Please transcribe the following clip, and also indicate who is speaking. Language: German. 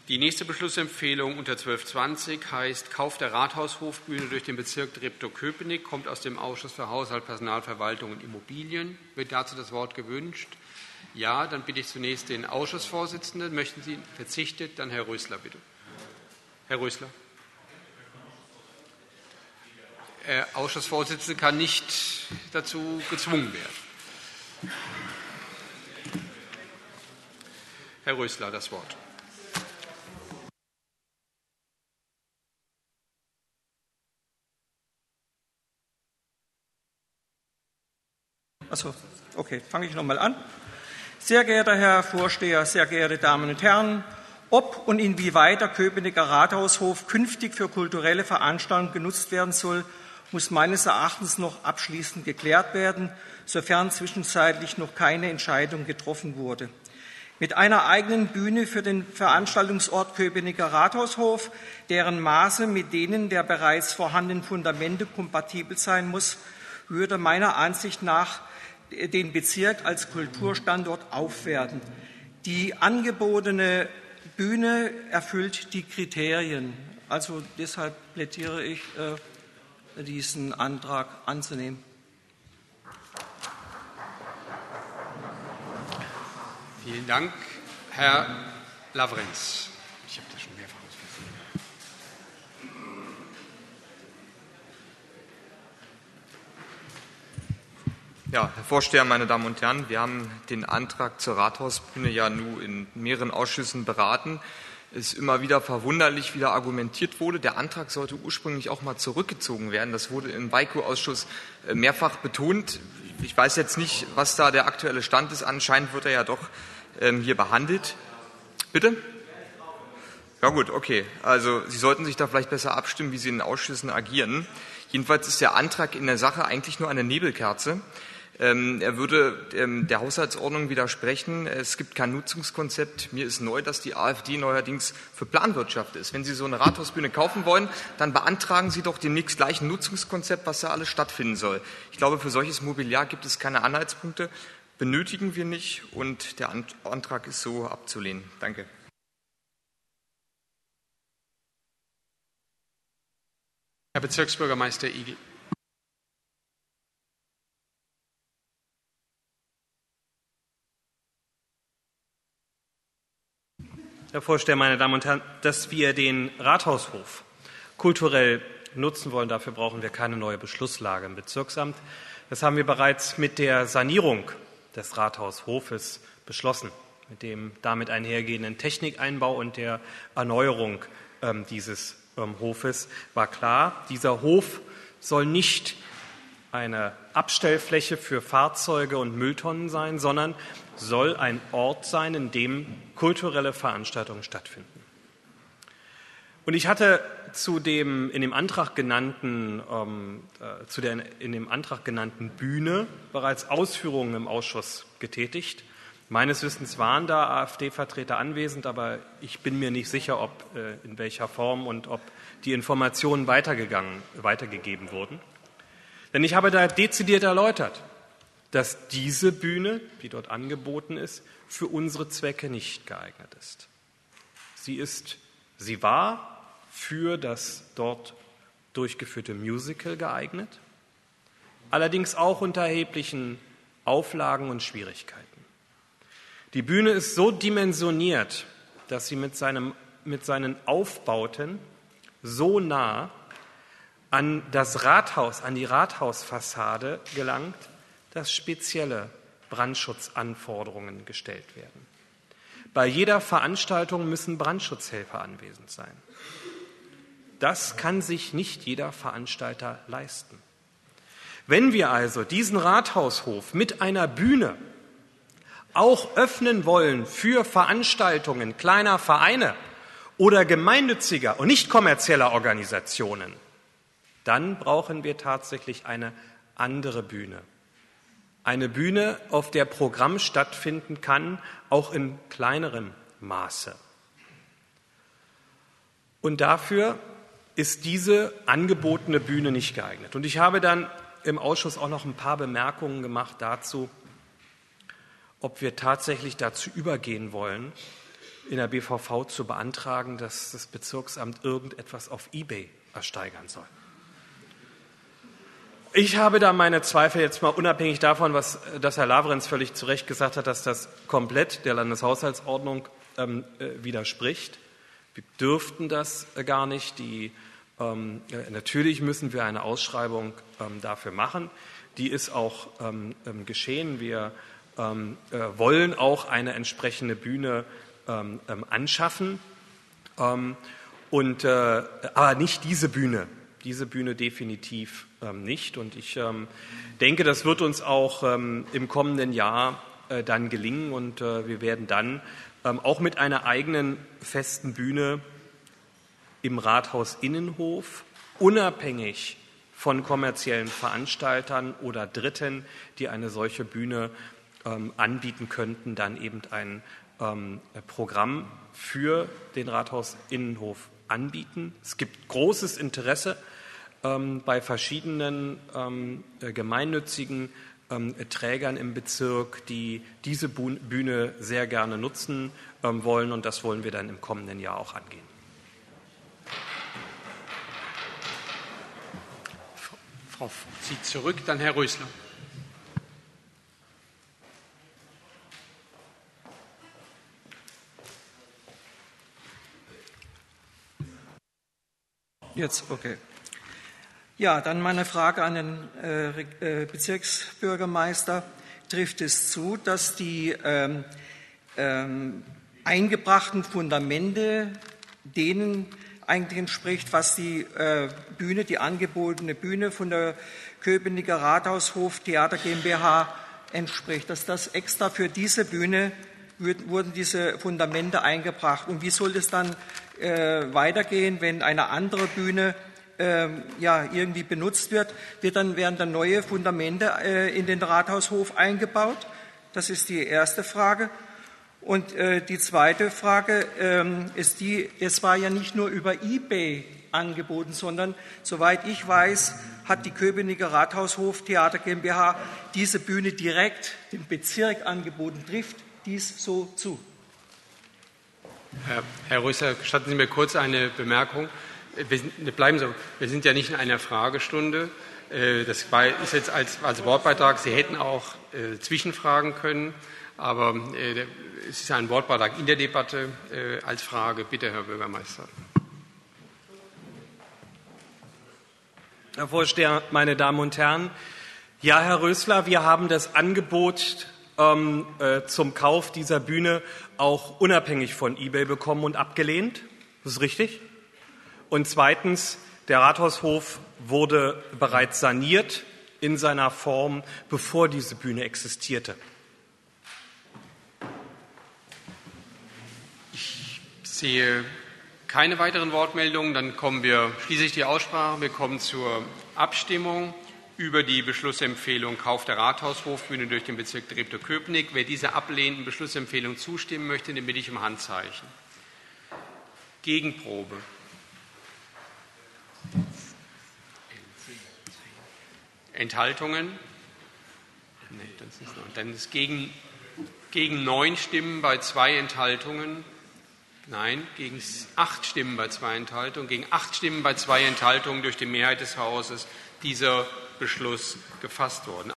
Speaker 1: Die nächste Beschlussempfehlung unter 12.20 heißt Kauf der Rathaushofbühne durch den Bezirk Treptow-Köpenick, kommt aus dem Ausschuss für Haushalt, Personalverwaltung und Immobilien. Wird dazu das Wort gewünscht? Ja, dann bitte ich zunächst den Ausschussvorsitzenden. Möchten Sie? Verzichtet? Dann Herr Rösler, bitte. Herr Rösler. Der Ausschussvorsitzende kann nicht dazu gezwungen werden. Herr Rösler, das Wort.
Speaker 2: Achso, okay, fange ich nochmal an. Sehr geehrter Herr Vorsteher, sehr geehrte Damen und Herren, ob und inwieweit der Köpenicker Rathaushof künftig für kulturelle Veranstaltungen genutzt werden soll, muss meines Erachtens noch abschließend geklärt werden, sofern zwischenzeitlich noch keine Entscheidung getroffen wurde. Mit einer eigenen Bühne für den Veranstaltungsort Köpenicker Rathaushof, deren Maße mit denen der bereits vorhandenen Fundamente kompatibel sein muss, würde meiner Ansicht nach den Bezirk als Kulturstandort aufwerten. Die angebotene Bühne erfüllt die Kriterien. Also deshalb plädiere ich, diesen Antrag anzunehmen.
Speaker 1: Vielen Dank. Herr Lavrenz. Ich habe das schon mehrfach ausgeführt.
Speaker 3: Ja, Herr Vorsteher, meine Damen und Herren, wir haben den Antrag zur Rathausbühne ja nun in mehreren Ausschüssen beraten. Es ist immer wieder verwunderlich, wie da argumentiert wurde. Der Antrag sollte ursprünglich auch mal zurückgezogen werden. Das wurde im WEIKO-Ausschuss mehrfach betont. Ich weiß jetzt nicht, was da der aktuelle Stand ist. Anscheinend wird er ja doch hier behandelt. Bitte? Ja gut, okay. Also Sie sollten sich da vielleicht besser abstimmen, wie Sie in den Ausschüssen agieren. Jedenfalls ist der Antrag in der Sache eigentlich nur eine Nebelkerze. Er würde der Haushaltsordnung widersprechen. Es gibt kein Nutzungskonzept. Mir ist neu, dass die AfD neuerdings für Planwirtschaft ist. Wenn Sie so eine Rathausbühne kaufen wollen, dann beantragen Sie doch demnächst gleich ein Nutzungskonzept, was da alles stattfinden soll. Ich glaube, für solches Mobiliar gibt es keine Anhaltspunkte. Benötigen wir nicht und der Antrag ist so abzulehnen. Danke.
Speaker 1: Herr Bezirksbürgermeister Igel.
Speaker 4: Herr Vorsteher, meine Damen und Herren, dass wir den Rathaushof kulturell nutzen wollen, dafür brauchen wir keine neue Beschlusslage im Bezirksamt. Das haben wir bereits mit der Sanierung des Rathaushofes beschlossen, mit dem damit einhergehenden Technikeinbau und der Erneuerung dieses Hofes war klar, dieser Hof soll nicht eine Abstellfläche für Fahrzeuge und Mülltonnen sein, sondern soll ein Ort sein, in dem kulturelle Veranstaltungen stattfinden. Und ich hatte zu der in dem Antrag genannten Bühne bereits Ausführungen im Ausschuss getätigt. Meines Wissens waren da AfD-Vertreter anwesend, aber ich bin mir nicht sicher, ob in welcher Form und ob die Informationen weitergegeben wurden. Denn ich habe da dezidiert erläutert, dass diese Bühne, die dort angeboten ist, für unsere Zwecke nicht geeignet ist. Sie war für das dort durchgeführte Musical geeignet, allerdings auch unter erheblichen Auflagen und Schwierigkeiten. Die Bühne ist so dimensioniert, dass sie mit seinen Aufbauten so nah an das Rathaus, an die Rathausfassade gelangt, dass spezielle Brandschutzanforderungen gestellt werden. Bei jeder Veranstaltung müssen Brandschutzhelfer anwesend sein. Das kann sich nicht jeder Veranstalter leisten. Wenn wir also diesen Rathaushof mit einer Bühne auch öffnen wollen für Veranstaltungen kleiner Vereine oder gemeinnütziger und nicht kommerzieller Organisationen, dann brauchen wir tatsächlich eine andere Bühne. Eine Bühne, auf der Programm stattfinden kann, auch in kleinerem Maße. Und dafür ist diese angebotene Bühne nicht geeignet. Und ich habe dann im Ausschuss auch noch ein paar Bemerkungen gemacht dazu, ob wir tatsächlich dazu übergehen wollen, in der BVV zu beantragen, dass das Bezirksamt irgendetwas auf eBay ersteigern soll. Ich habe da meine Zweifel, jetzt mal unabhängig davon, dass Herr Lavrenz völlig zu Recht gesagt hat, dass das komplett der Landeshaushaltsordnung widerspricht. Wir dürften das gar nicht. Natürlich müssen wir eine Ausschreibung dafür machen. Die ist auch geschehen. Wir wollen auch eine entsprechende Bühne anschaffen, aber nicht diese Bühne. Diese Bühne definitiv nicht. Und ich denke, das wird uns auch im kommenden Jahr dann gelingen. Und wir werden dann auch mit einer eigenen festen Bühne im Rathaus Innenhof, unabhängig von kommerziellen Veranstaltern oder Dritten, die eine solche Bühne anbieten könnten, dann eben ein Programm für den Rathaus Innenhof anbieten. Es gibt großes Interesse bei verschiedenen gemeinnützigen Trägern im Bezirk, die diese Bühne sehr gerne nutzen wollen, und das wollen wir dann im kommenden Jahr auch angehen.
Speaker 1: Frau zieht zurück, dann Herr Rösler.
Speaker 2: Jetzt, okay. Ja, dann meine Frage an den Bezirksbürgermeister. Trifft es zu, dass die eingebrachten Fundamente denen eigentlich entspricht, was die Bühne, die angebotene Bühne von der Köpenicker Rathaushof Theater GmbH entspricht, dass das extra für diese Bühne wurden diese Fundamente eingebracht? Und wie soll es dann weitergehen, wenn eine andere Bühne irgendwie benutzt wird? Werden dann neue Fundamente in den Rathaushof eingebaut? Das ist die erste Frage. Und die zweite Frage ist es war ja nicht nur über eBay angeboten, sondern soweit ich weiß, hat die Köpenicker Rathaushof Theater GmbH diese Bühne direkt dem Bezirk angeboten. Trifft dies so zu?
Speaker 1: Herr Rösler, gestatten Sie mir kurz eine Bemerkung. Wir sind ja nicht in einer Fragestunde. Das ist jetzt als Wortbeitrag. Sie hätten auch zwischenfragen können, aber es ist ein Wortbeitrag in der Debatte als Frage. Bitte, Herr Bürgermeister.
Speaker 4: Herr Vorsteher, meine Damen und Herren, ja, Herr Rösler, wir haben das Angebot zum Kauf dieser Bühne auch unabhängig von eBay bekommen und abgelehnt. Das ist richtig. Und zweitens, der Rathaushof wurde bereits saniert in seiner Form, bevor diese Bühne existierte.
Speaker 1: Ich sehe keine weiteren Wortmeldungen. Dann schließe ich die Aussprache. Wir kommen zur Abstimmung über die Beschlussempfehlung Kauf der Rathaushofbühne durch den Bezirk Treptow-Köpenick. Wer dieser ablehnenden Beschlussempfehlung zustimmen möchte, den bitte ich um Handzeichen. Gegenprobe. Enthaltungen? Nein, das ist noch. Dann ist gegen 9 Stimmen bei 2 Enthaltungen. Nein, gegen 8 Stimmen bei 2 Enthaltungen. Gegen 8 Stimmen bei 2 Enthaltungen durch die Mehrheit des Hauses dieser Beschluss gefasst worden.